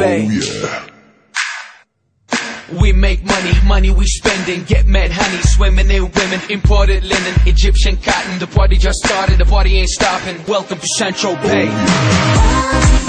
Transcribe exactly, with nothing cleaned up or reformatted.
Bay. Oh yeah. We make money, money we spending. Get mad honey, swimming in women. Imported linen, Egyptian cotton. The party just started, the party ain't stopping. Welcome to Central Bay. Oh, yeah.